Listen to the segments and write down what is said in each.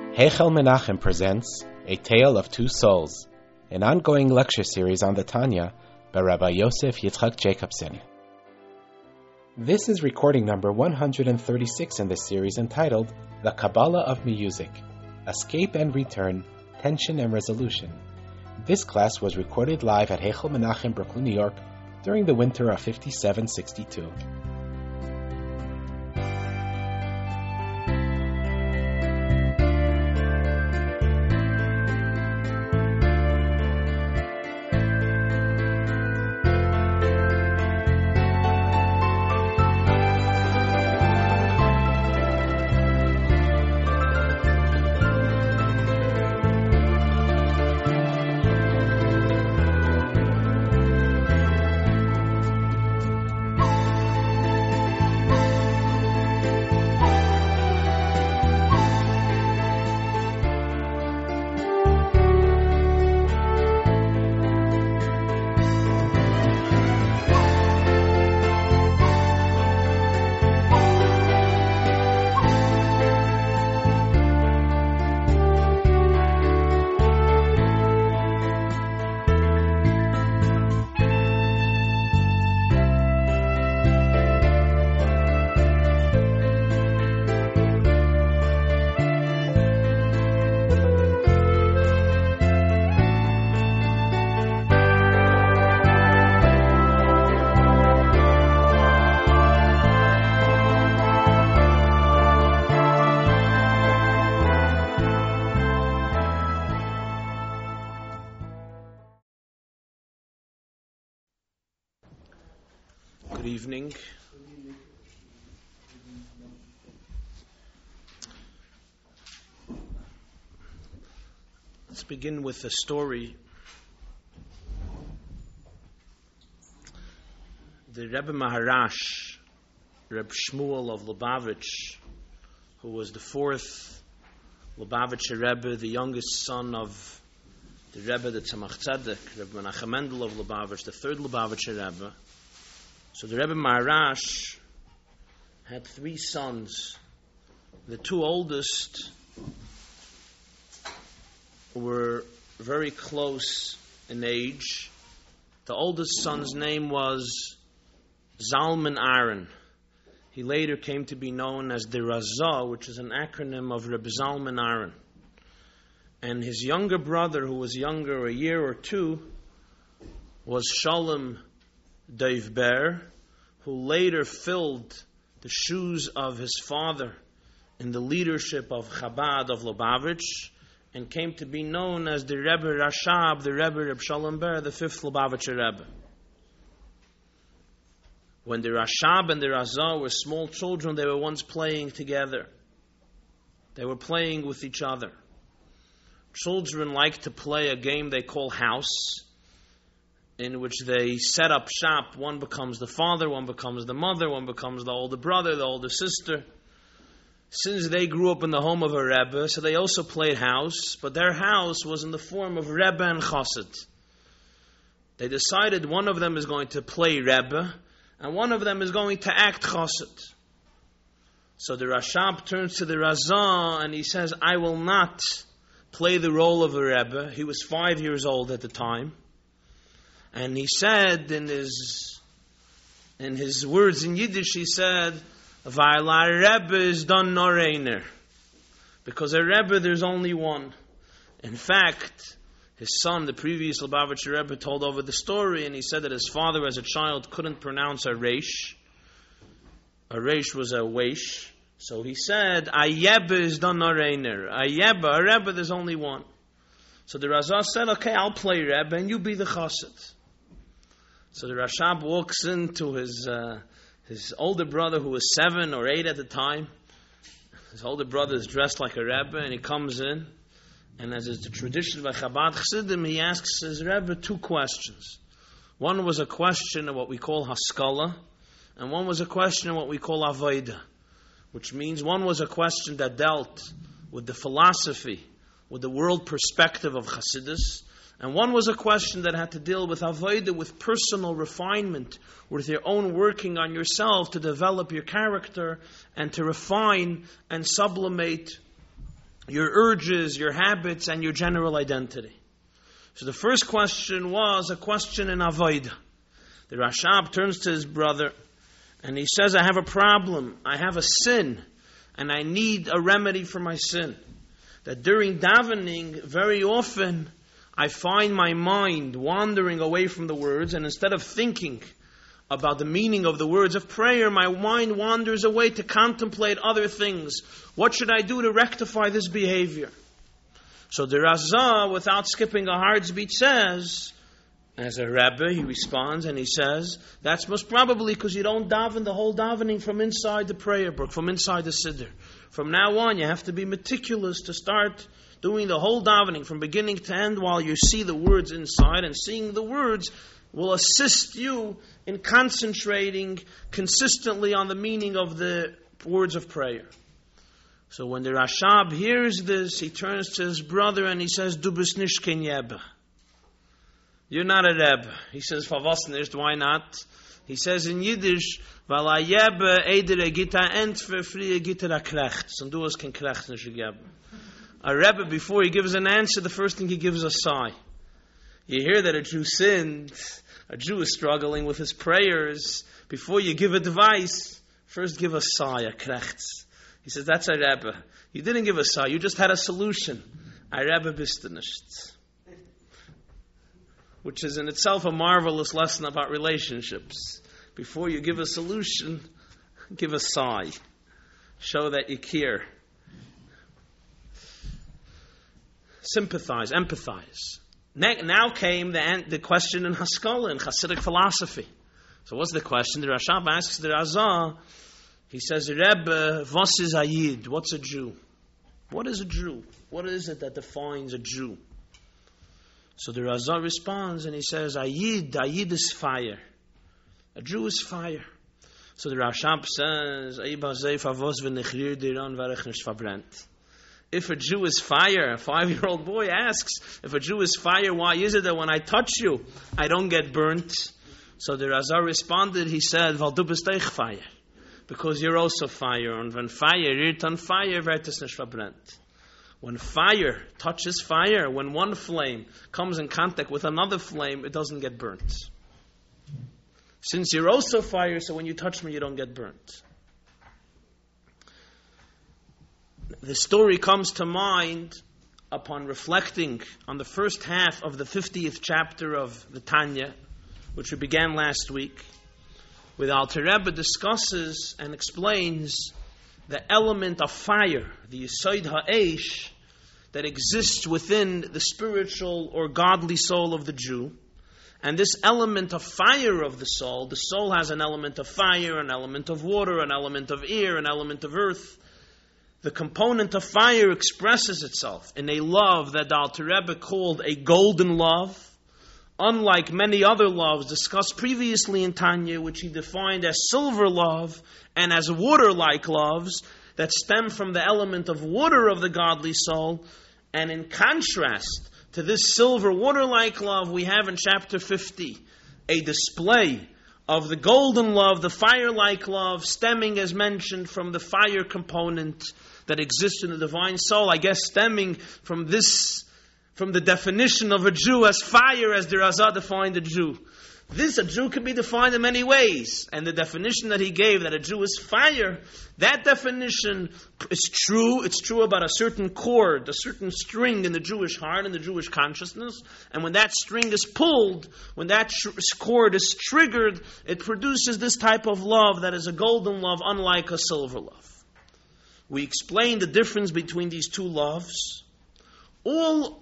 Heichel Menachem presents A Tale of Two Souls, an ongoing lecture series on the Tanya by Rabbi Yosef Yitzchak Jacobson. This is recording number 136 in the series entitled The Kabbalah of Music, Escape and Return, Tension and Resolution. This class was recorded live at Heichel Menachem, Brooklyn, New York, during the winter of 57-62. Good evening. Let's begin with a story. The Rebbe Maharash, Reb Shmuel of Lubavitch, who was the fourth Lubavitcher Rebbe, the youngest son of the Rebbe, the Tzemach Tzedek, Reb Menachem Mendel of Lubavitch, the third Lubavitcher Rebbe. So the Rebbe Maharash had three sons. The two oldest were very close in age. The oldest son's name was Zalman Aaron. He later came to be known as the Razah, which is an acronym of Reb Zalman Aaron. And his younger brother, who was younger a year or two, was Shalom Dov Ber, who later filled the shoes of his father in the leadership of Chabad of Lubavitch and came to be known as the Rebbe Rashab, the Rebbe Reb Shalom Ber, the fifth Lubavitcher Rebbe. When the Rashab and the Razah were small children, they were once playing together. They were playing with each other. Children like to play a game they call house, in which they set up shop. One becomes the father, one becomes the mother, one becomes the older brother, the older sister. Since they grew up in the home of a Rebbe, so they also played house, but their house was in the form of Rebbe and Chassid. They decided one of them is going to play Rebbe, and one of them is going to act Chassid. So the Rashab turns to the Razah and he says, I will not play the role of a Rebbe. He was 5 years old at the time. And he said in his words in Yiddish, he said, Weil a Rebbe is done nor einer. Because a Rebbe, there's only one. In fact, his son, the previous Lubavitcher Rebbe, told over the story, and he said that his father as a child couldn't pronounce a reish. A reish was a weish. So he said, a Yebbe is done nor einer. A Rebbe, there's only one. So the Razah said, okay, I'll play Rebbe and you be the Chassid. So the Rashab walks into his older brother, who was 7 or 8 at the time. His older brother is dressed like a Rebbe, and he comes in, and as is the tradition by Chabad Chassidim, he asks his Rebbe 2 questions. One was a question of what we call Haskalah, and one was a question of what we call Avodah, which means one was a question that dealt with the philosophy, with the world perspective of Chassidus, And one was a question that had to deal with avodah, with personal refinement, with your own working on yourself to develop your character and to refine and sublimate your urges, your habits, and your general identity. So the first question was a question in Avodah. The Rashab turns to his brother and he says, I have a problem. I have a sin and I need a remedy for my sin. That during davening, very often, I find my mind wandering away from the words, and instead of thinking about the meaning of the words of prayer, my mind wanders away to contemplate other things. What should I do to rectify this behavior? So the Razah, without skipping a heart's beat, says, as a Rebbe, he responds and he says, that's most probably because you don't daven the whole davening from inside the prayer book, from inside the Siddur. From now on, you have to be meticulous to start doing the whole davening from beginning to end while you see the words inside, and seeing the words will assist you in concentrating consistently on the meaning of the words of prayer. So when the Rashab hears this, he turns to his brother and he says, Du bist nicht kein Rebbe. You're not a Rebbe. He says, "Favos nicht, why not?" He says in Yiddish, "Weil a Rebbe edere git a entfer frie git a krechts, und du hast kein krechts nicht gegeben." A Rebbe, before he gives an answer, the first thing he gives a sigh. You hear that a Jew sinned, a Jew is struggling with his prayers. Before you give advice, first give a sigh, a krechts. He says, that's a Rebbe. You didn't give a sigh, you just had a solution. A Rebbe bist du nicht. Which is in itself a marvelous lesson about relationships. Before you give a solution, give a sigh. Show that you care. Sympathize, empathize. Now came the question in Haskalah, in Hasidic philosophy. So what's the question? The Rashab asks the Razah, he says, Rebbe, was is a Yid? What's a Jew? What is a Jew? What is it that defines a Jew? So the Razah responds and he says, a Yid is fire. A Jew is fire. So the Rashab says, if a Jew is fire, a 5-year-old boy asks, if a Jew is fire, why is it that when I touch you, I don't get burnt? So the Razah responded, he said, weil du bist euch fire. Because you're also fire. And when fire rührt on fire, wird es nicht verbrennt. When fire touches fire, when one flame comes in contact with another flame, it doesn't get burnt. Since you're also fire, so when you touch me, you don't get burnt. The story comes to mind upon reflecting on the first half of the 50th chapter of the Tanya, which we began last week, where the Alter Rebbe discusses and explains the element of fire, the Yesod HaEish, that exists within the spiritual or godly soul of the Jew. And this element of fire of the soul has an element of fire, an element of water, an element of air, an element of earth. The component of fire expresses itself in a love that the Alter Rebbe called a golden love, unlike many other loves discussed previously in Tanya, which he defined as silver love and as water-like loves that stem from the element of water of the godly soul. And in contrast to this silver water-like love, we have in chapter 50 a display of the golden love, the fire-like love, stemming, as mentioned, from the fire component that exists in the divine soul. I guess stemming from the definition of a Jew as fire, as the Razah defined a Jew. A Jew can be defined in many ways. And the definition that he gave, that a Jew is fire, that definition is true. It's true about a certain chord, a certain string in the Jewish heart and the Jewish consciousness. And when that string is pulled, when that chord is triggered, it produces this type of love that is a golden love, unlike a silver love. We explained the difference between these two loves. All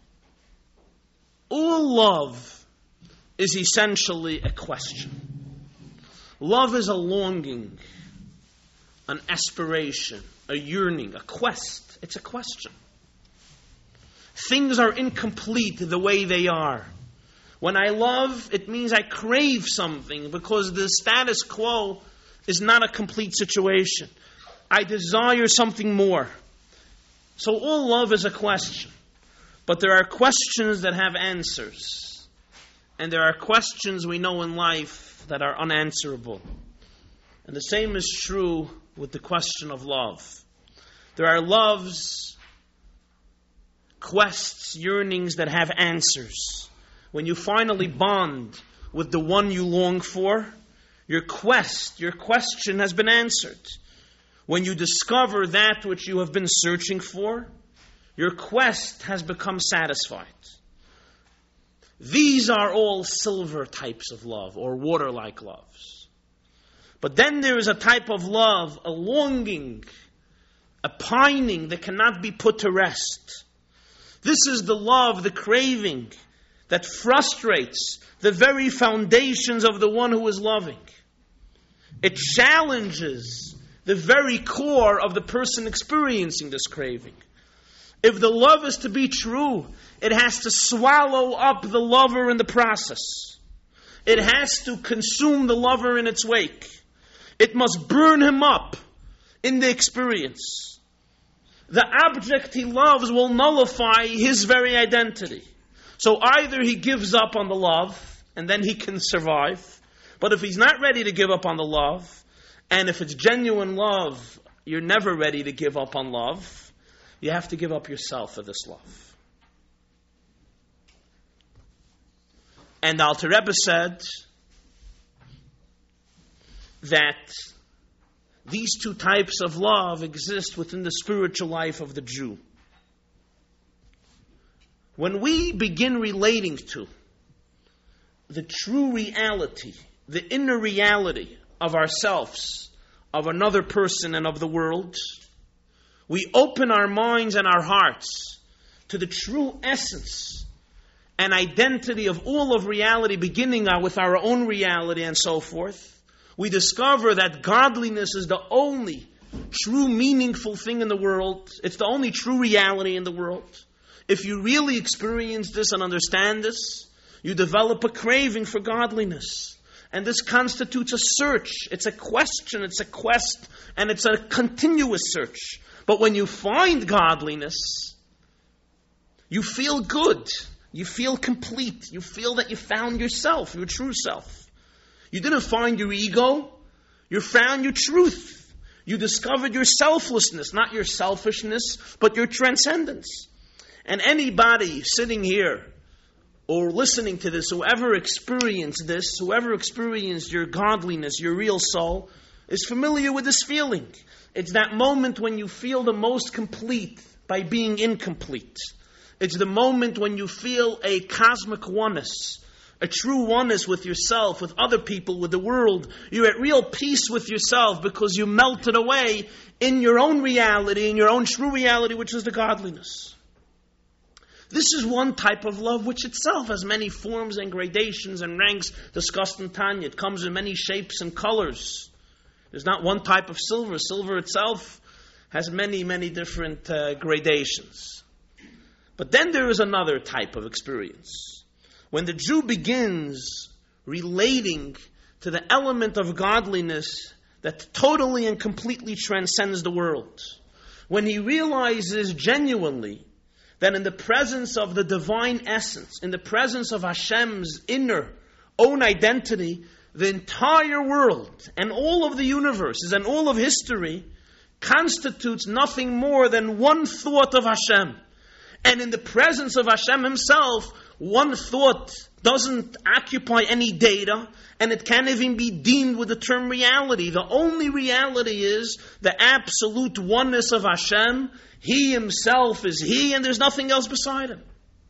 love is essentially a question. Love is a longing, an aspiration, a yearning, a quest. It's a question. Things are incomplete the way they are. When I love, it means I crave something because the status quo is not a complete situation. I desire something more. So all love is a question. But there are questions that have answers. And there are questions we know in life that are unanswerable. And the same is true with the question of love. There are loves quests, yearnings that have answers. When you finally bond with the one you long for, your quest, your question has been answered. When you discover that which you have been searching for, your quest has become satisfied. These are all silver types of love, or water-like loves. But then there is a type of love, a longing, a pining that cannot be put to rest. This is the love, the craving, that frustrates the very foundations of the one who is loving. It challenges the very core of the person experiencing this craving. If the love is to be true, it has to swallow up the lover in the process. It has to consume the lover in its wake. It must burn him up in the experience. The object he loves will nullify his very identity. So either he gives up on the love, and then he can survive. But if he's not ready to give up on the love, and if it's genuine love, you're never ready to give up on love, you have to give up yourself for this love. And the Alter Rebbe said that these two types of love exist within the spiritual life of the Jew. When we begin relating to the true reality, the inner reality of ourselves, of another person and of the world, we open our minds and our hearts to the true essence and identity of all of reality, beginning with our own reality and so forth. We discover that godliness is the only true meaningful thing in the world. It's the only true reality in the world. If you really experience this and understand this, you develop a craving for godliness. And this constitutes a search. It's a question, it's a quest, and it's a continuous search. But when you find godliness, you feel good. You feel complete. You feel that you found yourself, your true self. You didn't find your ego. You found your truth. You discovered your selflessness, not your selfishness, but your transcendence. And anybody sitting here or listening to this, whoever experienced this, whoever experienced your godliness, your real soul, is familiar with this feeling. It's that moment when you feel the most complete by being incomplete. It's the moment when you feel a cosmic oneness, a true oneness with yourself, with other people, with the world. You're at real peace with yourself because you melted away in your own reality, in your own true reality, which is the godliness. This is one type of love which itself has many forms and gradations and ranks discussed in Tanya. It comes in many shapes and colors. There's not one type of silver. Silver itself has many, many different gradations. But then there is another type of experience. When the Jew begins relating to the element of godliness that totally and completely transcends the world, when he realizes genuinely that in the presence of the divine essence, in the presence of Hashem's inner own identity, the entire world and all of the universes and all of history constitutes nothing more than one thought of Hashem. And in the presence of Hashem Himself, one thought doesn't occupy any data, and it can't even be deemed with the term reality. The only reality is the absolute oneness of Hashem. He Himself is He, and there's nothing else beside Him.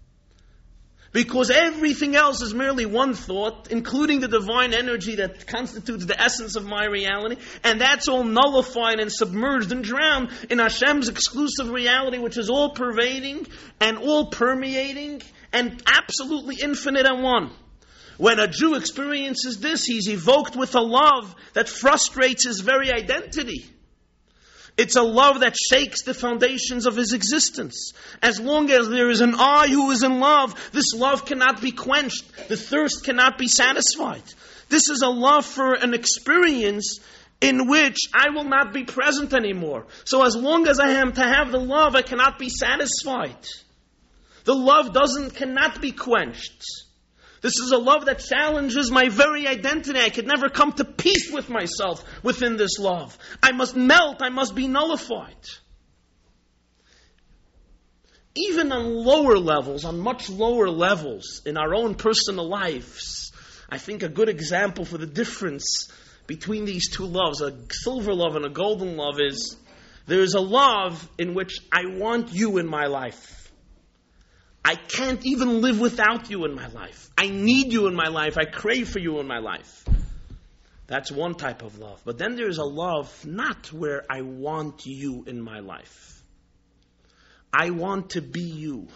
Because everything else is merely one thought, including the divine energy that constitutes the essence of my reality, and that's all nullified and submerged and drowned in Hashem's exclusive reality, which is all pervading and all permeating and absolutely infinite and one. When a Jew experiences this, he's evoked with a love that frustrates his very identity. It's a love that shakes the foundations of his existence. As long as there is an I who is in love, this love cannot be quenched. The thirst cannot be satisfied. This is a love for an experience in which I will not be present anymore. So as long as I am to have the love, I cannot be satisfied. The love cannot be quenched. This is a love that challenges my very identity. I could never come to peace with myself within this love. I must melt. I must be nullified. even on lower levels, on much lower levels in our own personal lives, I think a good example for the difference between these two loves, a silver love and a golden love, is there is a love in which I want you in my life. I can't even live without you in my life. I need you in my life. I crave for you in my life. That's one type of love. But then there's a love not where I want you in my life. I want to be you.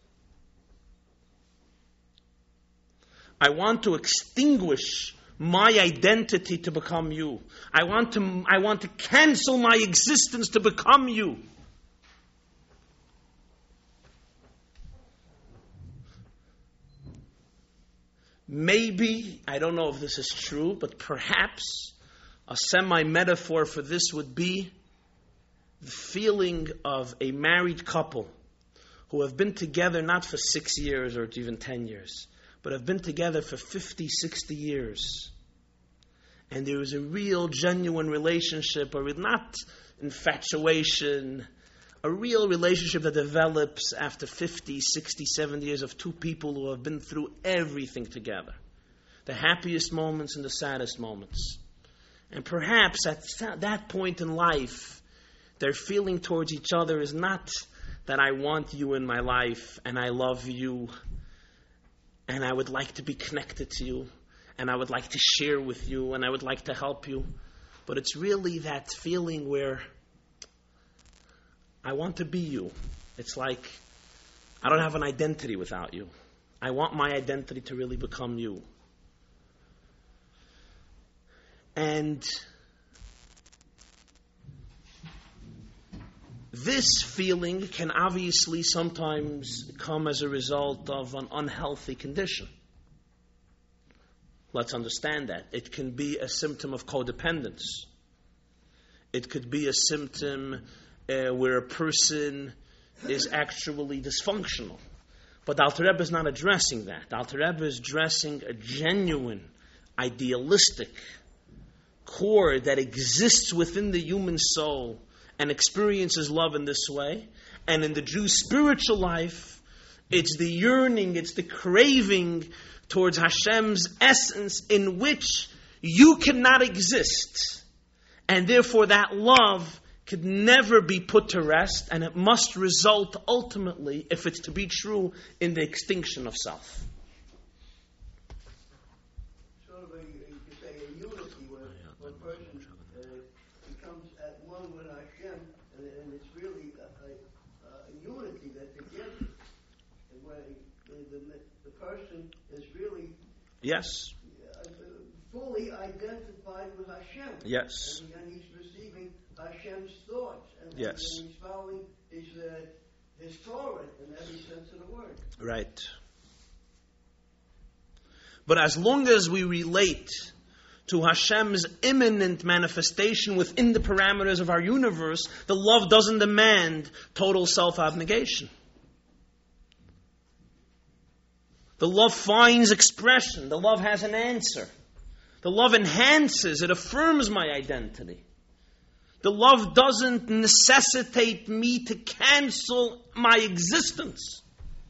I want to extinguish my identity to become you. I want to cancel my existence to become you. Maybe, I don't know if this is true, but perhaps a semi-metaphor for this would be the feeling of a married couple who have been together not for 6 years or even 10 years, but have been together for 50, 60 years. And there is a real, genuine relationship, or not infatuation, a real relationship that develops after 50, 60, 70 years of two people who have been through everything together. The happiest moments and the saddest moments. And perhaps at that point in life, their feeling towards each other is not that I want you in my life and I love you and I would like to be connected to you and I would like to share with you and I would like to help you. But it's really that feeling where I want to be you. It's like I don't have an identity without you. I want my identity to really become you. And this feeling can obviously sometimes come as a result of an unhealthy condition. Let's understand that. It can be a symptom of codependence. It could be a symptom where a person is actually dysfunctional. But the Alter Rebbe is not addressing that. The Alter Rebbe is addressing a genuine, idealistic core that exists within the human soul and experiences love in this way. And in the Jew's spiritual life, it's the yearning, it's the craving towards Hashem's essence in which you cannot exist. And therefore that love could never be put to rest, and it must result ultimately, if it's to be true, in the extinction of self. Sort of you could say a unity where one person becomes at one with Hashem, and it's really a unity that together, where the person is really fully identified with Hashem. Yes. And he's receiving Hashem's thoughts. And he's following his Torah in every sense of the word. Right. But as long as we relate to Hashem's immanent manifestation within the parameters of our universe, the love doesn't demand total self-abnegation. The love finds expression. The love has an answer. The love enhances, it affirms my identity. The love doesn't necessitate me to cancel my existence.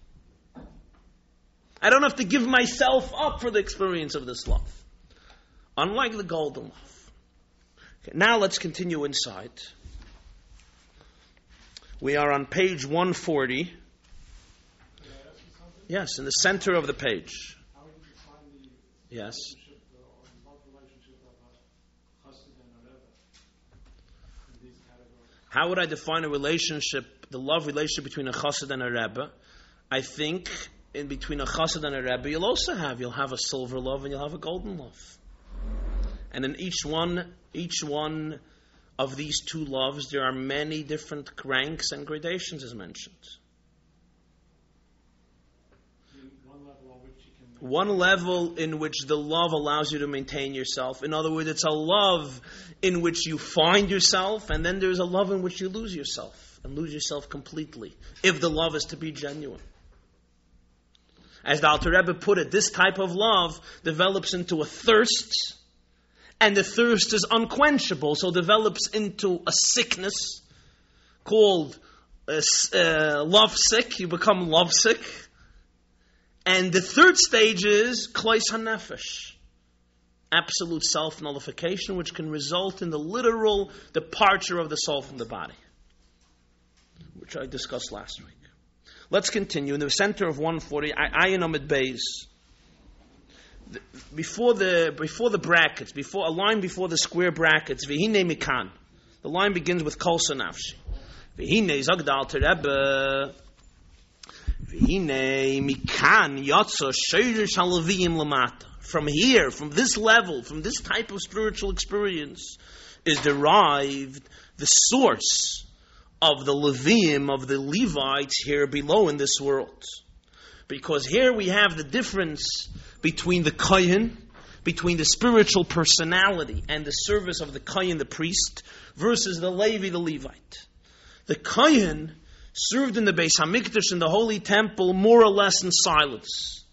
I don't have to give myself up for the experience of this love. Unlike the golden love. Okay, now let's continue inside. We are on page 140. Yes, in the center of the page. How would you define the Yes. relationship, or love relationship of a chassid and a rebbe in these categories? How would I define a relationship, the love relationship between a chassid and a rebbe? I think in between a chassid and a rebbe, you'll have a silver love and you'll have a golden love. And in each one of these two loves, there are many different ranks and gradations as mentioned. One level in which the love allows you to maintain yourself. In other words, it's a love in which you find yourself, and then there's a love in which you lose yourself, and lose yourself completely, if the love is to be genuine. As the Alter Rebbe put it, this type of love develops into a thirst, and the thirst is unquenchable, so develops into a sickness called lovesick, you become lovesick. And the third stage is Klois HaNefesh, absolute self-nullification, which can result in the literal departure of the soul from the body, which I discussed last week. Let's continue. In the center of 140, Ayin Amid Beis, before the brackets, before a line before the square brackets, V'hinei Mikan. The line begins with Kol Sanafshi. V'hinei Zog the Alter Rebbe. V'hinei Mikan Yotzo Sheirish HaLeviyim Lamata. From here, from this level, from this type of spiritual experience, is derived the source of the Levim, of the Levites here below in this world. Because here we have the difference between the Kohen, between the spiritual personality and the service of the Kohen, the priest, versus the Levi, the Levite. The Kohen served in the Beis HaMikdash, in the Holy Temple, more or less in silence.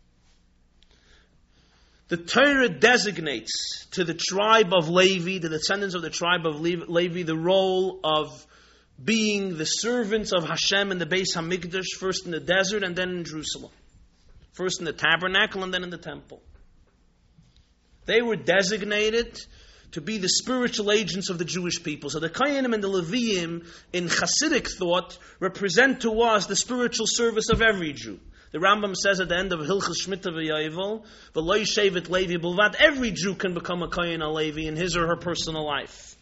The Torah designates to the tribe of Levi, the descendants of the tribe of Levi, the role of being the servants of Hashem in the Beis HaMikdash, first in the desert and then in Jerusalem. First in the tabernacle and then in the temple. They were designated to be the spiritual agents of the Jewish people. So the Kohanim and the Leviim, in Hasidic thought, represent to us the spiritual service of every Jew. The Rambam says at the end of Hilchos Shmita v'Yovel, V'lo yishevet Levi b'lvad, every Jew can become a Kohen or Levi in his or her personal life.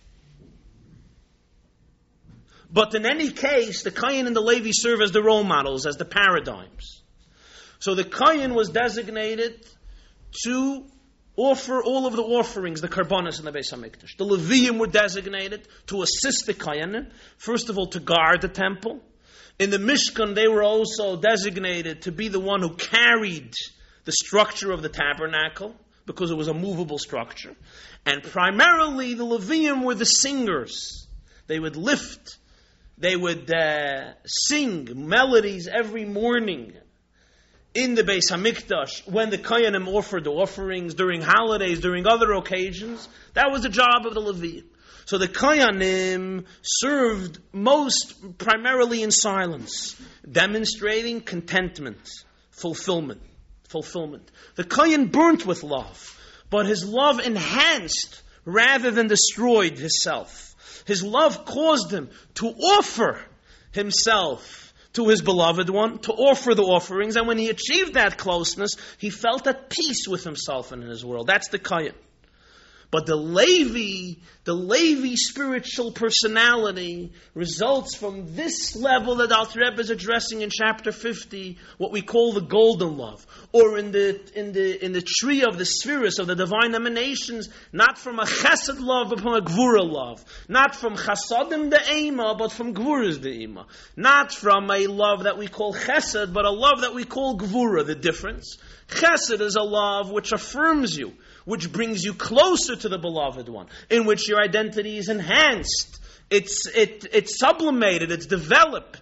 But in any case, the Kohen and the Levi serve as the role models, as the paradigms. So the Kohen was designated to offer all of the offerings, the karbanos in the Beis HaMikdash. The Leviim were designated to assist the Kohanim, first of all to guard the temple. In the Mishkan, they were also designated to be the one who carried the structure of the tabernacle, because it was a movable structure. And primarily, the Leviim were the singers. They would lift, they would sing melodies every morning in the Beis HaMikdash when the Kohanim offered the offerings, during holidays, during other occasions. That was the job of the Leviim. So the Kohanim served most primarily in silence, demonstrating contentment, fulfillment. The Kohen burnt with love, but his love enhanced rather than destroyed himself. His love caused him to offer himself to his beloved one, to offer the offerings, and when he achieved that closeness, he felt at peace with himself and in his world. That's the Kohen. But the Levi spiritual personality results from this level that Alter Rebbe is addressing in chapter 50, what we call the golden love, or in the tree of the spheres of the divine emanations, not from a chesed love, but from a gvura love, not from chasadim the ema, but from gvuras the ema, not from a love that we call chesed, but a love that we call gvura. The difference: chesed is a love which affirms you, which brings you closer to the beloved one, in which your identity is enhanced, it's sublimated, it's developed.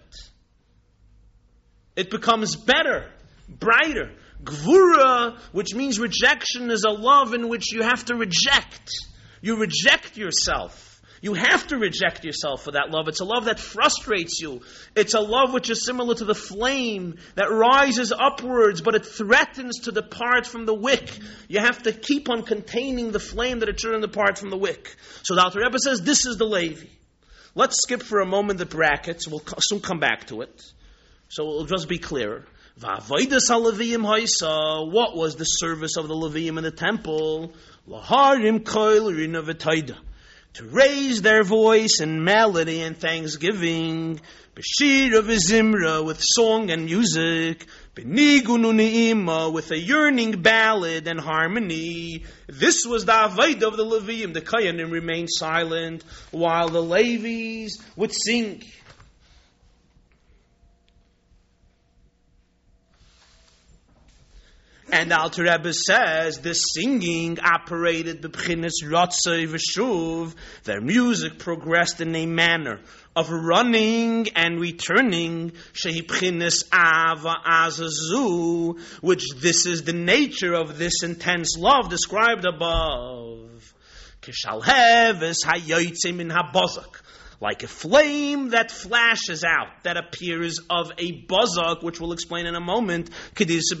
It becomes better, brighter. Gvura, which means rejection, is a love in which you have to reject. You reject yourself. You have to reject yourself for that love. It's a love that frustrates you. It's a love which is similar to the flame that rises upwards, but it threatens to depart from the wick. You have to keep on containing the flame that it shouldn't depart from the wick. So the Alter Rebbe says, this is the Levi. Let's skip for a moment the brackets. We'll soon come back to it. So it'll just be clearer. V'avodas ha-Leviim haisa. What was the service of the Leviim in the temple? Laharim koil rina v'taida. To raise their voice in melody and thanksgiving, b'shira v'zimra, with song and music, b'nigun u'ne'ima, with a yearning ballad and harmony. This was the avodah of the Leviim. The Kohanim remained silent, while the Levis would sing. And Alter Rebbe says this singing operated b'chinas ratzoi v'shuv. Their music progressed in a manner of running and returning, shehi b'chinas ava azazu, which this is the nature of this intense love described above. Kishalheves hayoytze min habozak, like a flame that flashes out, that appears of a buzak, which we'll explain in a moment, as is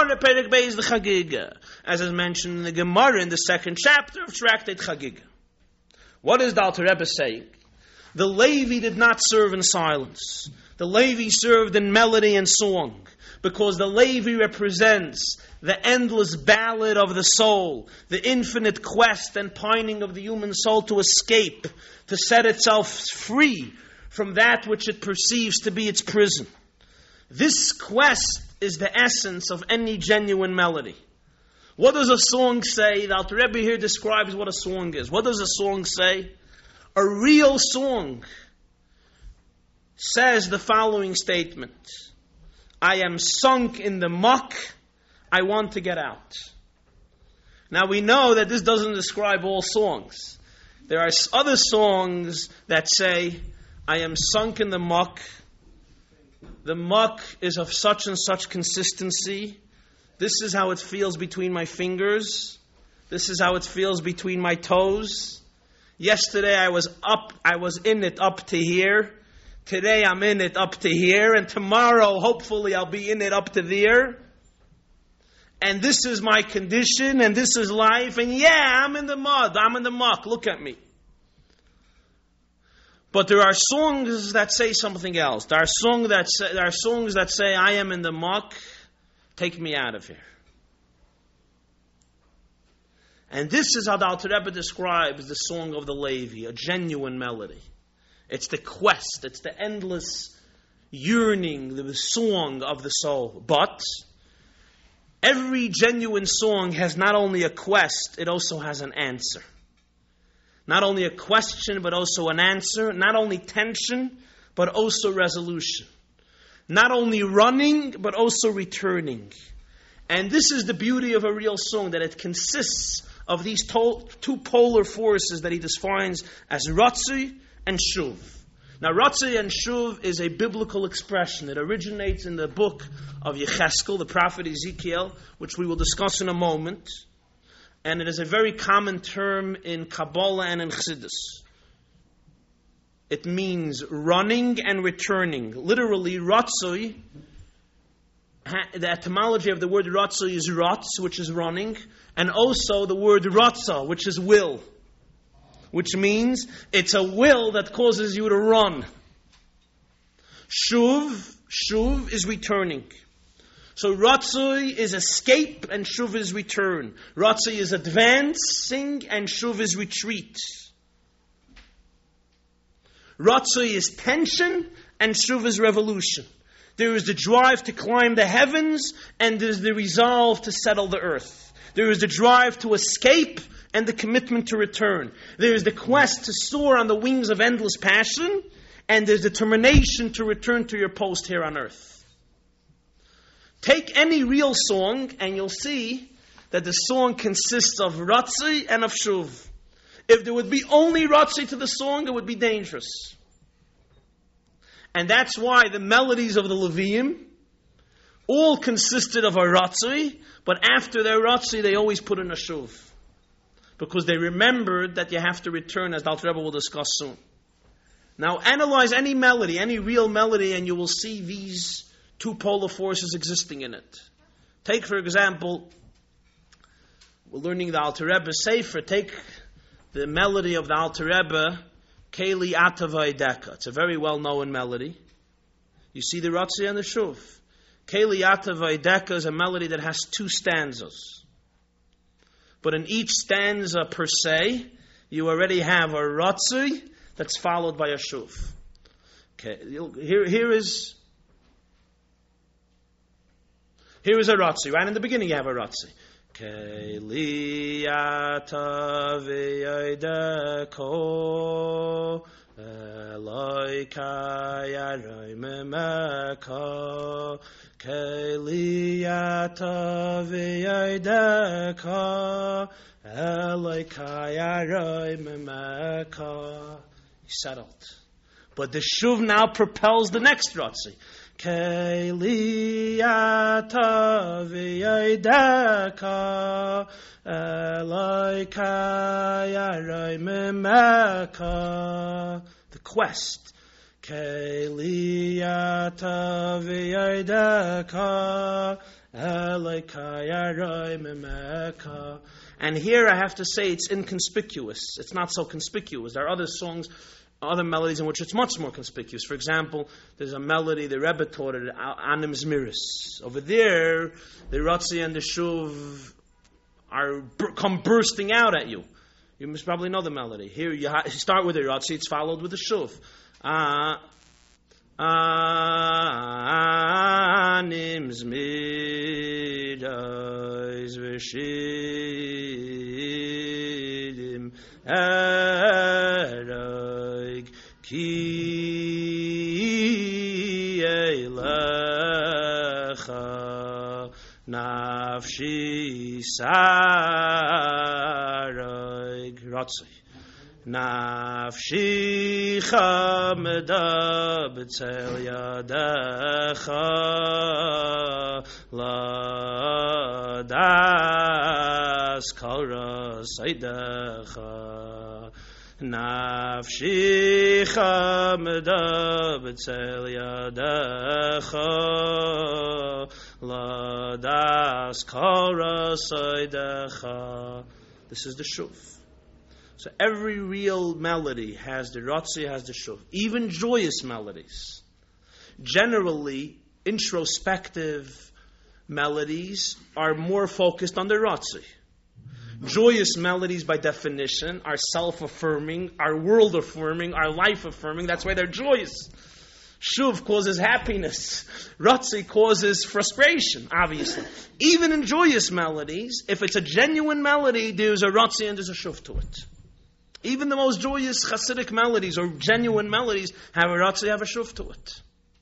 mentioned in the Gemara in the second chapter of Tractate Chagiga. What is the Alter Rebbe saying? The Levi did not serve in silence. The Levi served in melody and song, because the Levi represents the endless ballad of the soul, the infinite quest and pining of the human soul to escape, to set itself free from that which it perceives to be its prison. This quest is the essence of any genuine melody. What does a song say? The Alter Rebbe here describes what a song is. What does a song say? A real song says the following statement: I am sunk in the muck, I want to get out. Now we know that this doesn't describe all songs. There are other songs that say, I am sunk in the muck is of such and such consistency, this is how it feels between my fingers, this is how it feels between my toes. Yesterday I was in it up to here, today I'm in it up to here, and tomorrow hopefully I'll be in it up to there. And this is my condition, and this is life, and yeah, I'm in the mud, I'm in the muck, look at me. But there are songs that say something else. There are songs that say, I am in the muck, take me out of here. And this is how the Alter Rebbe describes the song of the Levi, a genuine melody. It's the quest, it's the endless yearning, the song of the soul. But every genuine song has not only a quest, it also has an answer. Not only a question, but also an answer. Not only tension, but also resolution. Not only running, but also returning. And this is the beauty of a real song, that it consists of these two polar forces that he defines as Ratzui and Shuv. Now, Ratzui and Shuv is a biblical expression. It originates in the book of Yecheskel, the prophet Ezekiel, which we will discuss in a moment. And it is a very common term in Kabbalah and in Chassidus. It means running and returning. Literally, Ratzui, the etymology of the word Ratzui is Ratz, which is running, and also the word Ratza, which is will. Which means it's a will that causes you to run. Shuv is returning. So Ratzui is escape and Shuv is return. Ratzui is advancing and Shuv is retreat. Ratzui is tension and Shuv is revolution. There is the drive to climb the heavens and there's the resolve to settle the earth. There is the drive to escape and the commitment to return. There is the quest to soar on the wings of endless passion, and there's determination to return to your post here on earth. Take any real song and you'll see that the song consists of Ratzui and of Shuv. If there would be only Ratzui to the song, it would be dangerous. And that's why the melodies of the Leviim all consisted of a Ratzui, but after their Ratzui they always put in a Shuv. Because they remembered that you have to return, as the Alter Rebbe will discuss soon. Now analyze any melody, any real melody, and you will see these two polar forces existing in it. Take, for example, we're learning the Alter Rebbe Sefer. Take the melody of the Alter Rebbe, Keli Atavai Deka. It's a very well-known melody. You see the Ratzui and the Shuv. Keli Atavai Deka is a melody that has two stanzas. But in each stanza per se, you already have a Ratzui that's followed by a Shuv. Okay, here is a Ratzui. Right in the beginning you have a Ratzui. Keli Atavai Deka Eloi Kayaroi Memeka Keli Atavai Deka Eloi Kayaroi Memeka. He's settled. But the Shuv now propels the next Ratzui. Keli Atavai Deka Eloi Kayaroi Memeka. the quest. Keliyata v'yodeka Elokai yaroi memeka. And here I have to say it's inconspicuous. It's not so conspicuous. There are other songs, other melodies in which it's much more conspicuous. For example, there's a melody the Rebbe taught it, Anim Zmiris. Over there, the Rotzi and the Shuv come bursting out at you. You must probably know the melody. Here you start with the Rotzi, it's followed with the Shuv. Anim Zmiris v'shilim Erog Ki Eilecha Nafshi Sarog Rotzi Nafshi Chameda B'tzel Yadecha Ladas Kara Seidecha Nafshi Chameda B'tzel Yadecha Ladas Kara Seidecha. This is the Shuv. So every real melody has the Rotzi, has the Shuv. Even joyous melodies. Generally, introspective melodies are more focused on the Rotzi. Joyous melodies, by definition, are self-affirming, are world-affirming, are life-affirming. That's why they're joyous. Shuv causes happiness. Rotzi causes frustration, obviously. Even in joyous melodies, if it's a genuine melody, there's a Rotzi and there's a Shuv to it. Even the most joyous Hasidic melodies or genuine melodies have a Rotzi, have a Shuv to it.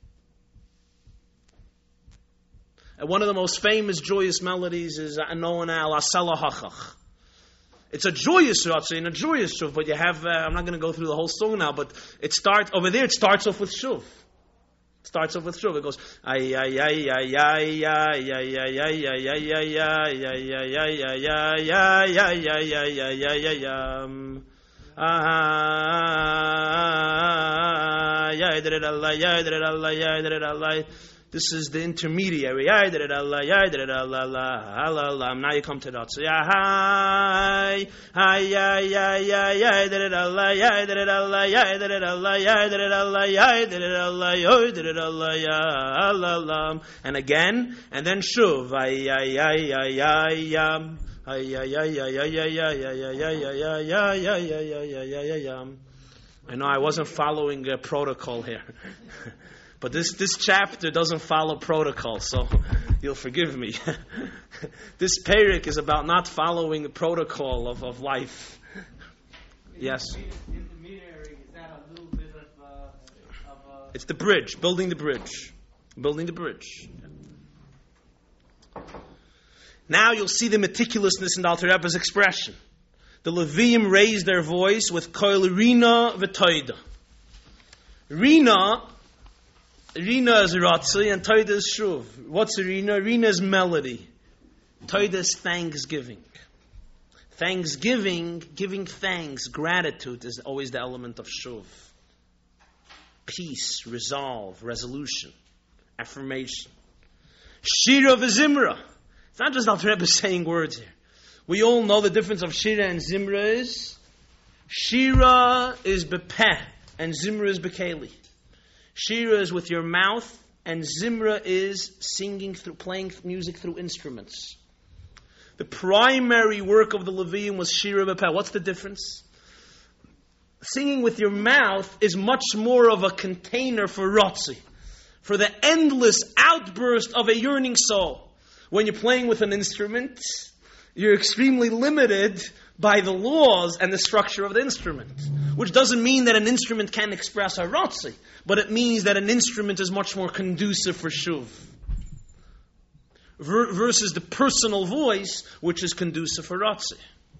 And one of the most famous joyous melodies is known as Asela Hachach. It's a joyous Rotzi and a joyous Shuv, but you have, I'm not going to go through the whole song now, but it starts off with Shuv. It starts off with Shuv. It goes, ay, ay, ay, ay, ay, ay, ay, ay, ay, ay, ay, ay, ay, ay, ay, ay, this is the intermediary. Now you come to that. And again, and then Shuv. I know I wasn't following a protocol here. But this chapter doesn't follow protocol, so you'll forgive me. This parak is about not following the protocol of life. Yes? Intermediary, is that a little bit of It's the bridge, building the bridge. Building the bridge. Now you'll see the meticulousness in the Alter Rebbe's expression. The Leviim raised their voice with Koil Rina v'Toida. Rina is Ratzi and Toida is Shuv. What's Rina? Rina is melody. Toida is thanksgiving. Thanksgiving, giving thanks, gratitude is always the element of Shuv. Peace, resolve, resolution, affirmation. Shira v'Zimra. It's not just Alter Rebbe saying words here. We all know the difference of Shira and Zimra is. Shira is bepeh and Zimra is bekeli. Shira is with your mouth and Zimra is singing through, playing music through instruments. The primary work of the Levium was Shira bepeh. What's the difference? Singing with your mouth is much more of a container for Rotzi, for the endless outburst of a yearning soul. When you're playing with an instrument, you're extremely limited by the laws and the structure of the instrument. Which doesn't mean that an instrument can't express a Rotzi, but it means that an instrument is much more conducive for Shuv. Versus the personal voice, which is conducive for Rotzi.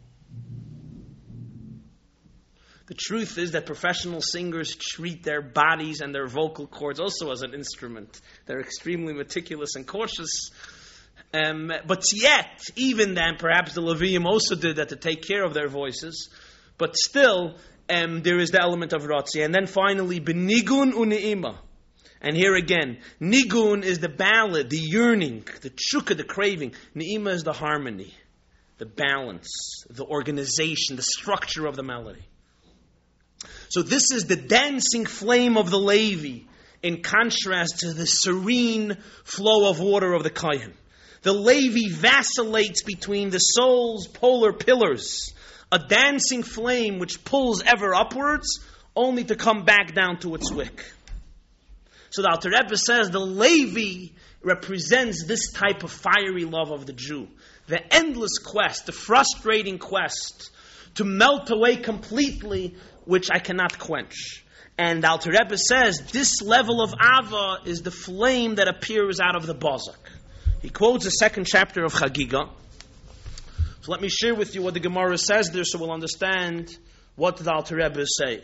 The truth is that professional singers treat their bodies and their vocal cords also as an instrument. They're extremely meticulous and cautious. But yet, even then, perhaps the Levium also did that to take care of their voices. But still, there is the element of Ratzi. And then finally, Benigun u'ne'ima. And here again, Nigun is the ballad, the yearning, the tshuka, the craving. Ne'ima is the harmony, the balance, the organization, the structure of the melody. So this is the dancing flame of the Levi, in contrast to the serene flow of water of the Kohen. The Levi vacillates between the soul's polar pillars, a dancing flame which pulls ever upwards, only to come back down to its wick. So the Alter Rebbe says the Levi represents this type of fiery love of the Jew. The endless quest, the frustrating quest to melt away completely, which I cannot quench. And the Alter Rebbe says this level of Ava is the flame that appears out of the Bozak. He quotes the second chapter of Chagiga. So let me share with you what the Gemara says there so we'll understand what the Alter Rebbe is saying.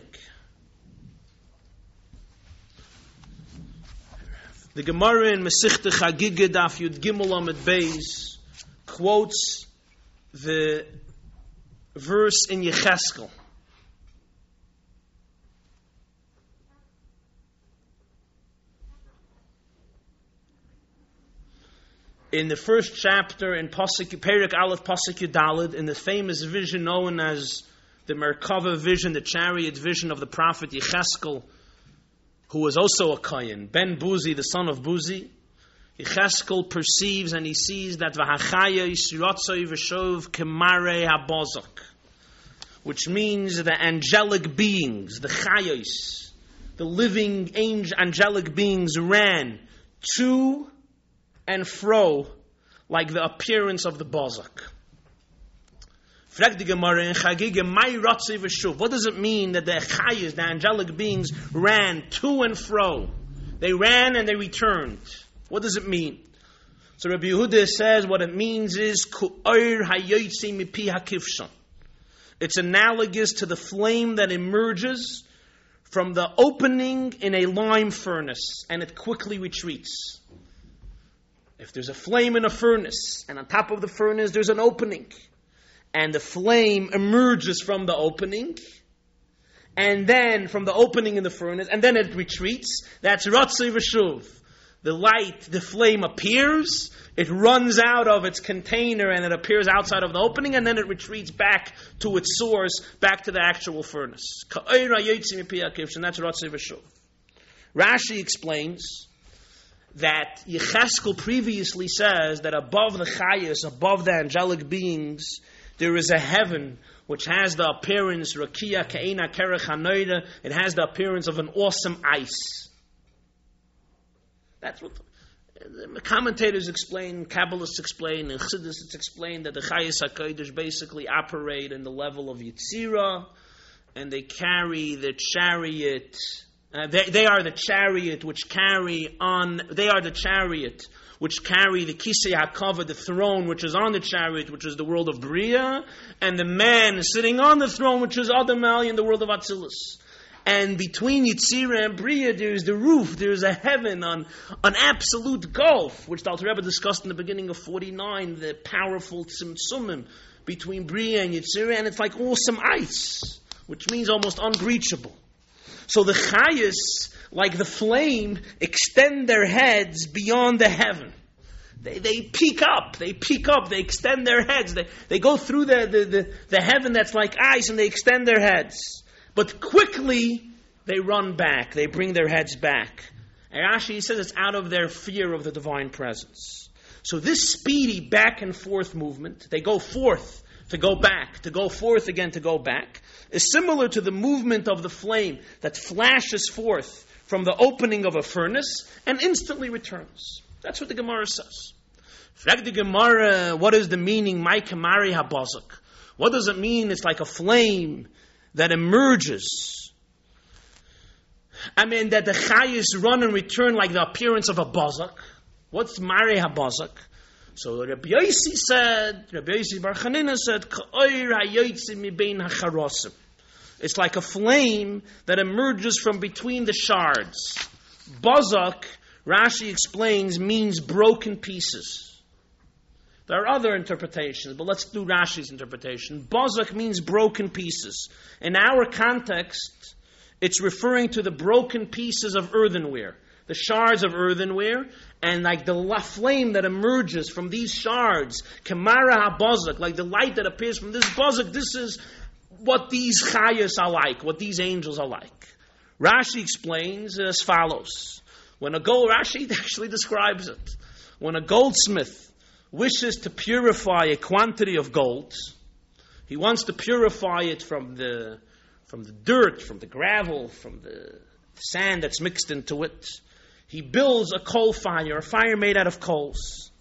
The Gemara in Mesichte Chagiga Daf Yud Gimel Amud Beis quotes the verse in Yecheskel. In the first chapter in Perek Aleph Pasuk Yudalid, in the famous vision known as the Merkava vision, the chariot vision of the prophet Yecheskel, who was also a Kohen, Ben Buzi, the son of Buzi, Yecheskel perceives and he sees that V'hachayos Rotzoi V'shov Kemare HaBozak, which means the angelic beings, the Chayos, the living angelic beings ran to and fro like the appearance of the Bozak. What does it mean that the Chayos, the angelic beings, ran to and fro? They ran and they returned. What does it mean? So Rabbi Yehuda says what it means is it's analogous to the flame that emerges from the opening in a lime furnace and it quickly retreats. If there's a flame in a furnace and on top of the furnace there's an opening, and the flame emerges from the opening, and then from the opening in the furnace, and then it retreats. That's Ratzei V'shuv. The light, the flame appears, it runs out of its container, and it appears outside of the opening, and then it retreats back to its source, back to the actual furnace. And that's Ratzei V'shuv. Rashi explains that Yecheskel previously says that above the Chayos, above the angelic beings, there is a heaven which has the appearance, Rakia Ke'ena Kerech HaNoida, it has the appearance of an awesome ice. That's what the commentators explain, Kabbalists explain, and Chassidus explain that the Chayos HaKodesh basically operate in the level of Yitzira, and they carry the chariot. They are the chariot which carry on. They are the chariot which carry the Kisei HaKavod, the throne which is on the chariot, which is the world of Bria, and the man sitting on the throne, which is Adam Ali in the world of Atzilus. And between Yitzira and Bria, there is the roof, there is a heaven on an absolute gulf, which the Alter Rebbe discussed in the beginning of 49, the powerful tzimtzumim between Bria and Yitzira, and it's like awesome ice, which means almost unbreachable. So the Chayos, like the flame, extend their heads beyond the heaven. They peek up, they extend their heads. They go through the heaven that's like ice and they extend their heads. But quickly, they run back, they bring their heads back. And Rashi says it's out of their fear of the divine presence. So this speedy back and forth movement, they go forth to go back, to go forth again to go back, is similar to the movement of the flame that flashes forth from the opening of a furnace and instantly returns. That's what the Gemara says. Frag the Gemara, what is the meaning, Mai Kamari HaBozak? What does it mean? It's like a flame that emerges. I mean, that the Chayos run and return like the appearance of a Bozak. What's Mari HaBozak? So Rabbi Yossi Bar Chanina said, it's like a flame that emerges from between the shards. Bozak, Rashi explains, means broken pieces. There are other interpretations, but let's do Rashi's interpretation. Bozak means broken pieces. In our context, it's referring to the broken pieces of earthenware, the shards of earthenware, and like the flame that emerges from these shards, Kamara ha-bozak, like the light that appears from this bozak. This is what these chayas are like, what these angels are like. Rashi explains as follows. Rashi actually describes it. When a goldsmith wishes to purify a quantity of gold, he wants to purify it from the dirt, from the gravel, from the sand that's mixed into it. He builds a coal fire, a fire made out of coals.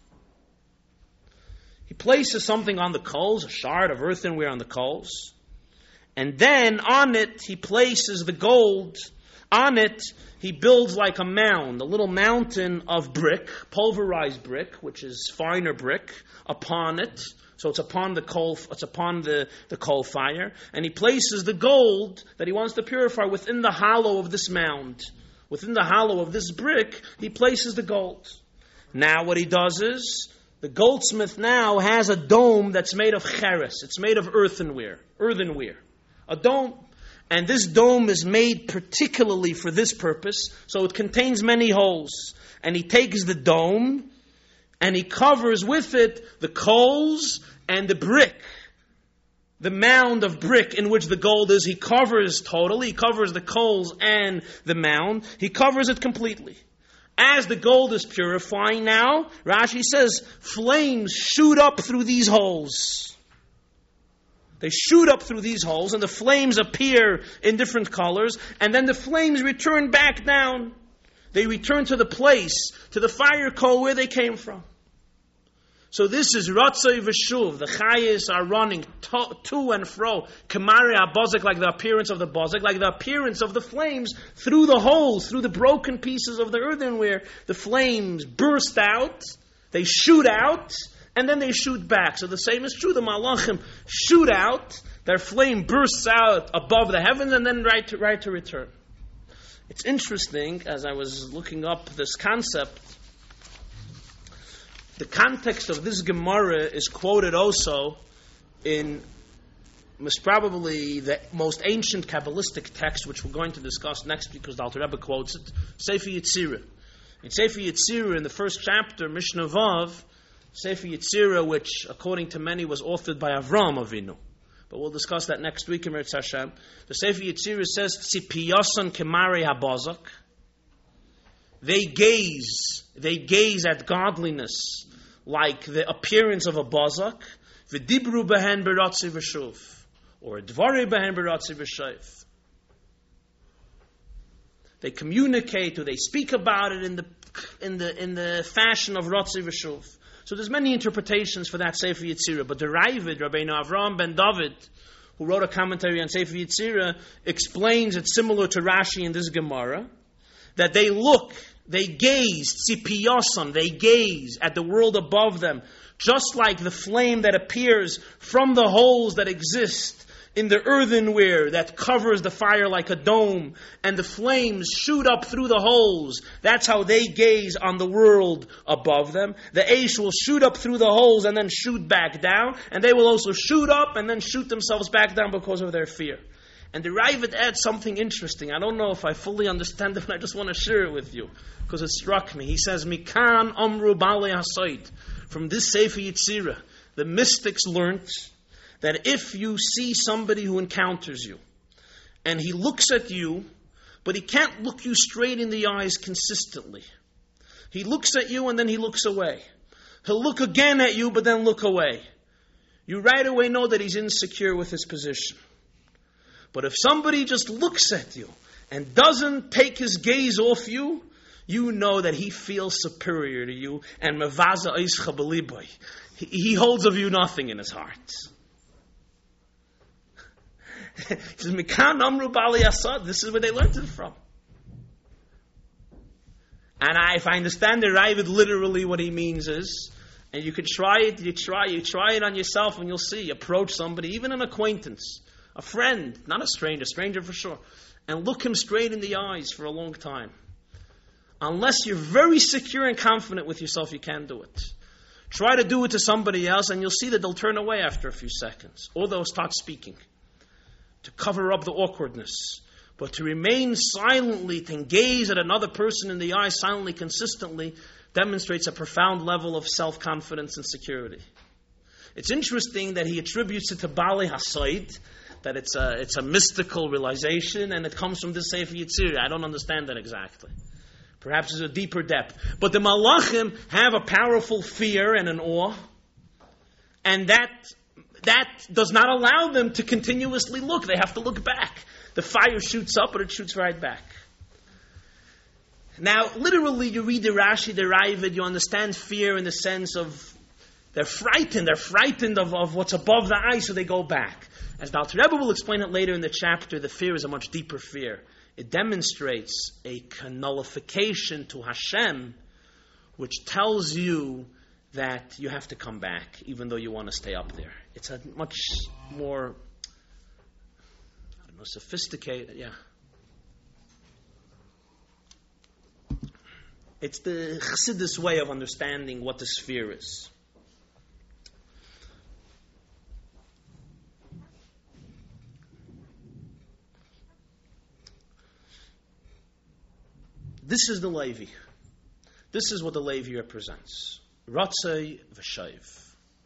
He places something on the coals, a shard of earthenware on the coals, and then on it he places the gold. On it, he builds like a mound, a little mountain of brick, pulverized brick, which is finer brick, upon it. So it's upon the coal. It's upon the coal fire, and he places the gold that he wants to purify within the hollow of this mound, within the hollow of this brick. He places the gold. Now, what he does is the goldsmith now has a dome that's made of cheres. It's made of earthenware, a dome. And this dome is made particularly for this purpose, so it contains many holes. And he takes the dome, and he covers with it the coals and the brick, the mound of brick in which the gold is. He covers totally, he covers the coals and the mound, he covers it completely. As the gold is purifying now, Rashi says, flames shoot up through these holes. They shoot up through these holes, and the flames appear in different colors, and then the flames return back down. They return to the place, to the fire coal where they came from. So this is Ratzai V'Shuv. The Chayes are running to and fro. Kamari HaBozak, like the appearance of the Bozak, like the appearance of the flames through the holes, through the broken pieces of the earthenware. The flames burst out, they shoot out, and then they shoot back. So the same is true. The Malachim shoot out, their flame bursts out above the heavens, and then right to return. It's interesting, as I was looking up this concept, the context of this Gemara is quoted also in most probably the most ancient Kabbalistic text, which we're going to discuss next week because the Alter Rebbe quotes it, Sefer Yetzirah. In Sefer Yetzirah, in the first chapter, Mishnah Vav, Sefer Yetzirah, which according to many was authored by Avraham Avinu. But we'll discuss that next week in Meretz Hashem. The Sefer Yetzirah says, Tzipiyasan kemari habozak. They gaze at godliness like the appearance of a bozak. V'dibru behen beratzi v'shuv. Or dvari behen beratzi v'shuv. They communicate or they speak about it in the fashion of ratzi v'shuv. So there's many interpretations for that Sefer Yetzirah, but the Ravid, Rabbeinu Avraham ben David, who wrote a commentary on Sefer Yetzirah, explains it similar to Rashi in this Gemara, that they gaze, tzipiyasan, they gaze at the world above them, just like the flame that appears from the holes that exist in the earthenware that covers the fire like a dome, and the flames shoot up through the holes. That's how they gaze on the world above them. The Eish will shoot up through the holes and then shoot back down, and they will also shoot up and then shoot themselves back down because of their fear. And the Ravid adds something interesting. I don't know if I fully understand it, but I just want to share it with you, because it struck me. He says, Mikan Amru Baalei Hasoid. From this Sefer Yetzirah, the mystics learnt that if you see somebody who encounters you, and he looks at you, but he can't look you straight in the eyes consistently. He looks at you and then he looks away. He'll look again at you, but then look away. You right away know that he's insecure with his position. But if somebody just looks at you and doesn't take his gaze off you, you know that he feels superior to you, and mevaza oischa b'liboy. He holds of you nothing in his heart. He says, Mikan Amru Baalei Hasoid. This is where they learned it from. And if I understand the Ravid, literally what he means is, and you could try it, you try it on yourself, and you'll see. Approach somebody, even an acquaintance, a friend, not a stranger for sure, and look him straight in the eyes for a long time. Unless you're very secure and confident with yourself, you can't do it. Try to do it to somebody else, and you'll see that they'll turn away after a few seconds, or they'll start speaking to cover up the awkwardness. But to remain silently, to gaze at another person in the eye silently, consistently, demonstrates a profound level of self-confidence and security. It's interesting that he attributes it to Baalei Hasoid, that it's a mystical realization, and it comes from this Sefer Yetzirah. I don't understand that exactly. Perhaps there's a deeper depth. But the Malachim have a powerful fear and an awe, and that does not allow them to continuously look. They have to look back. The fire shoots up, but it shoots right back. Now, literally, you read the Rashi, the Raavad, you understand fear in the sense of they're frightened of what's above the eye, so they go back. As the Alter Rebbe will explain it later in the chapter, the fear is a much deeper fear. It demonstrates a nullification to Hashem, which tells you that you have to come back, even though you want to stay up there. It's a much more, sophisticated, It's the Chassidus way of understanding what the sphere is. This is the Levi. This is what the Levi represents. Ratzei v'shayv.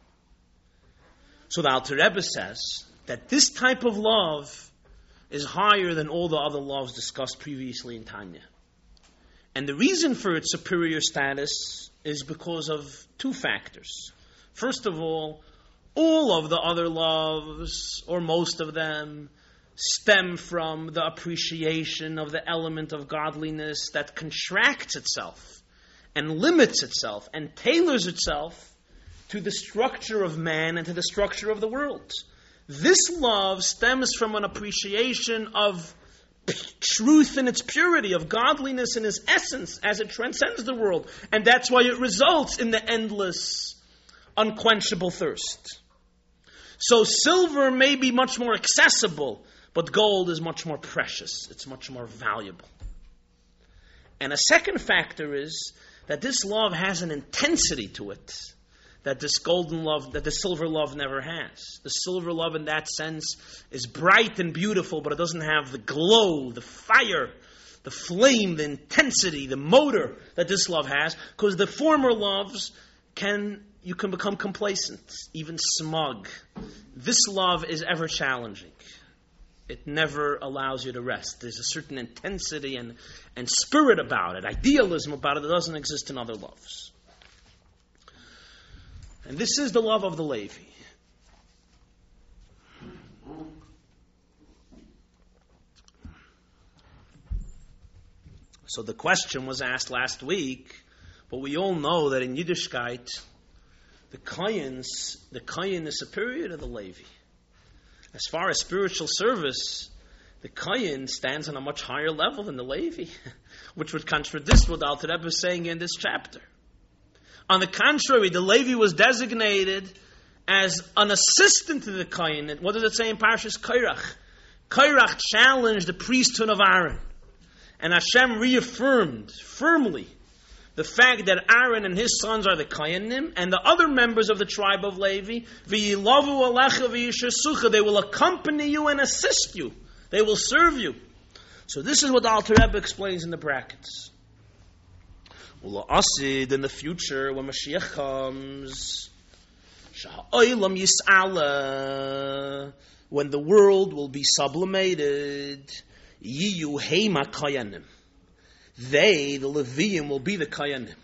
So the Alter Rebbe says that this type of love is higher than all the other loves discussed previously in Tanya. And the reason for its superior status is because of two factors. First of all of the other loves, or most of them, stem from the appreciation of the element of godliness that contracts itself and limits itself and tailors itself to the structure of man and to the structure of the world. This love stems from an appreciation of truth in its purity, of godliness in its essence as it transcends the world. And that's why it results in the endless, unquenchable thirst. So silver may be much more accessible, but gold is much more precious. It's much more valuable. And a second factor is that this love has an intensity to it that this golden love, that the silver love never has. The silver love in that sense is bright and beautiful, but it doesn't have the glow, the fire, the flame, the intensity, the motor that this love has, because the former loves you can become complacent, even smug. This love is ever challenging. It never allows you to rest. There's a certain intensity and spirit about it, idealism about it that doesn't exist in other loves. And this is the love of the Levi. So the question was asked last week, but we all know that in Yiddishkeit, the Kayin is superior to the Levi. As far as spiritual service, the Kayin stands on a much higher level than the Levi, which would contradict what Alter Rebbe is saying in this chapter. On the contrary, the Levi was designated as an assistant to the Kayin. What does it say in Parshas Kairach? Kairach challenged the priesthood of Aaron. And Hashem reaffirmed firmly the fact that Aaron and his sons are the Kayanim, and the other members of the tribe of Levi, v'yilavu alecha v'yishasucha, they will accompany you and assist you. They will serve you. So this is what the Alter Rebbe explains in the brackets. Ula'asid, in the future, when Mashiach comes, sha'olam yis'ala, when the world will be sublimated, yiyu heima kayanim. They, the Leviim, will be the Kayanim.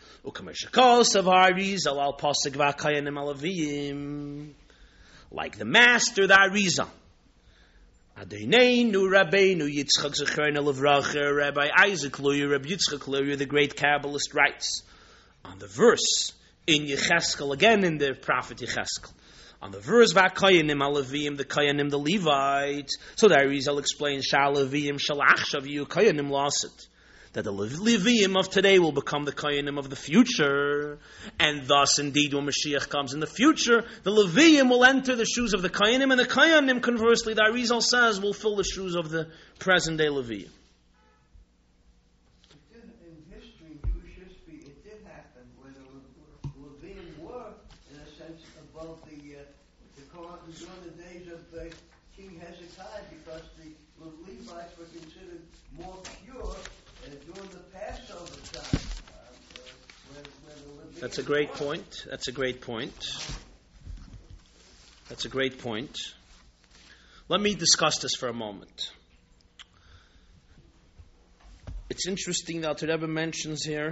Like the master, the Arizal. Adeneinu Rabbeinu Yitzchak Zechreinu Levracha, Rabbi Isaac Luria, Rabbi Yitzchak Luria, the great Kabbalist, writes on the verse in Yecheskel, again in the prophet Yecheskel, on the verse Va'kayanim Aleviim, the Kayanim, the Levites. So the Arizal explains Sha'aleviim Shalachshav Yu Kayanim Lasit, that the Leviim of today will become the Kayanim of the future, and thus, indeed, when Mashiach comes in the future, the Leviim will enter the shoes of the Kayanim, and the Kayanim, conversely, the Arizal says, will fill the shoes of the present-day Leviim. In history, Jewish history, it did happen where the Leviim were sense, above the Kohen during the days of King Hezekiah, because the Levites were considered more pure during the Passover time. That's a great point. That's a great point. That's a great point. Let me discuss this for a moment. It's interesting that the Rebbe mentions here.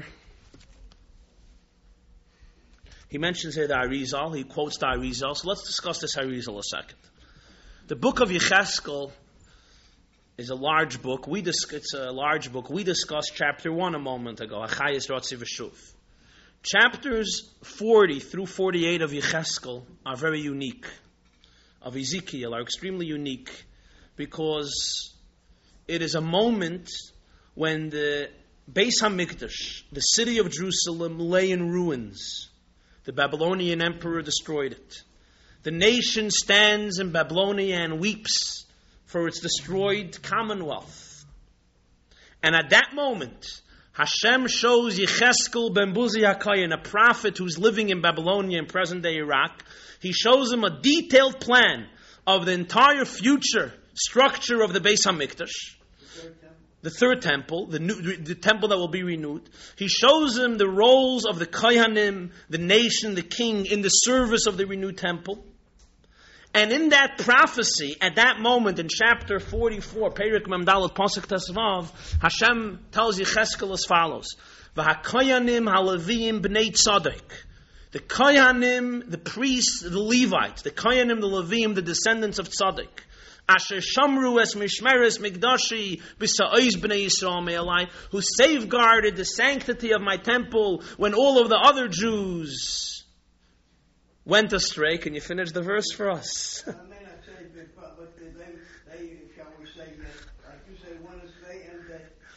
He mentions here the Arizal. He quotes the Arizal. So let's discuss this Arizal a second. The book of Yecheskel is a large book. It's a large book. We discussed chapter 1 a moment ago. Achayis Rotzi V'Shuv. Chapters 40 through 48 of Yecheskel are very unique. Of Ezekiel are extremely unique because it is a moment when the Beis HaMikdash, the city of Jerusalem, lay in ruins. The Babylonian emperor destroyed it. The nation stands in Babylonia and weeps for its destroyed commonwealth. And at that moment, Hashem shows Yecheskel ben Buzi HaKohen, a prophet who's living in Babylonia in present-day Iraq. He shows him a detailed plan of the entire future structure of the Beis HaMikdash. The third temple, the temple that will be renewed. He shows him the roles of the Kohanim, the nation, the king, in the service of the renewed temple. And in that prophecy, at that moment, in chapter 44, Perik Memdalet Pasuk Tesvav, Hashem tells Yecheskel as follows: V'hakoyanim haLevim b'nei tzaddik. The Kohanim, the priests, the Levites, the Kohanim, the Levim, the descendants of tzaddik. Asher shamru es mishmeres migdashi b'sa'oz b'nei Yisrael me'alai, who safeguarded the sanctity of my temple when all of the other Jews went astray. Can you finish the verse for us? I may not say, but they shall we say, like you say, went astray, and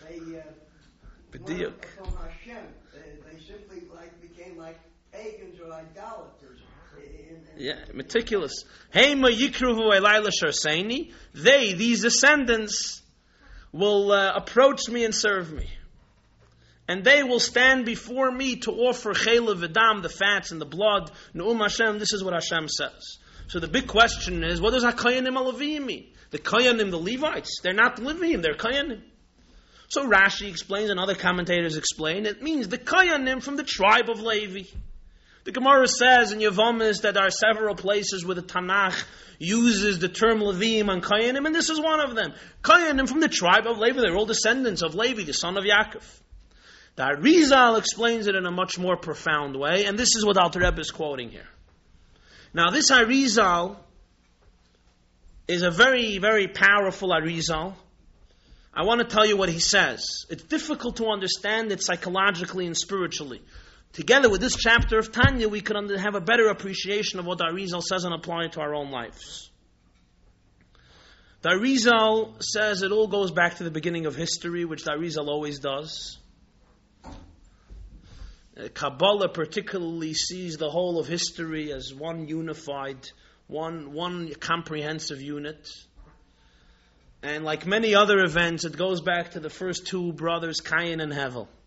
they went from Hashem. They simply became like pagans or idolaters. Yeah, meticulous. Heima yikruhu elayla sharseini. They, these descendants, will approach me and serve me. And they will stand before me to offer chayla v'dam, the fats and the blood. Nu'um Hashem, this is what Hashem says. So the big question is, what does HaKoyanim HaLevim mean? The Koyanim, the Levites, they're not Levim, they're Koyanim. So Rashi explains and other commentators explain, it means the Koyanim from the tribe of Levi. The Gemara says in Yevamis that there are several places where the Tanakh uses the term Levim and Koyanim, and this is one of them. Koyanim from the tribe of Levi, they're all descendants of Levi, the son of Yaakov. The Arizal explains it in a much more profound way, and this is what Alter Rebbe is quoting here. Now this Arizal is a very, very powerful Arizal. I want to tell you what he says. It's difficult to understand it psychologically and spiritually. Together with this chapter of Tanya, we could have a better appreciation of what the Arizal says and apply it to our own lives. The Arizal says it all goes back to the beginning of history, which the Arizal always does. Kabbalah particularly sees the whole of history as one unified, one comprehensive unit. And like many other events, it goes back to the first two brothers, Cain and Hevel.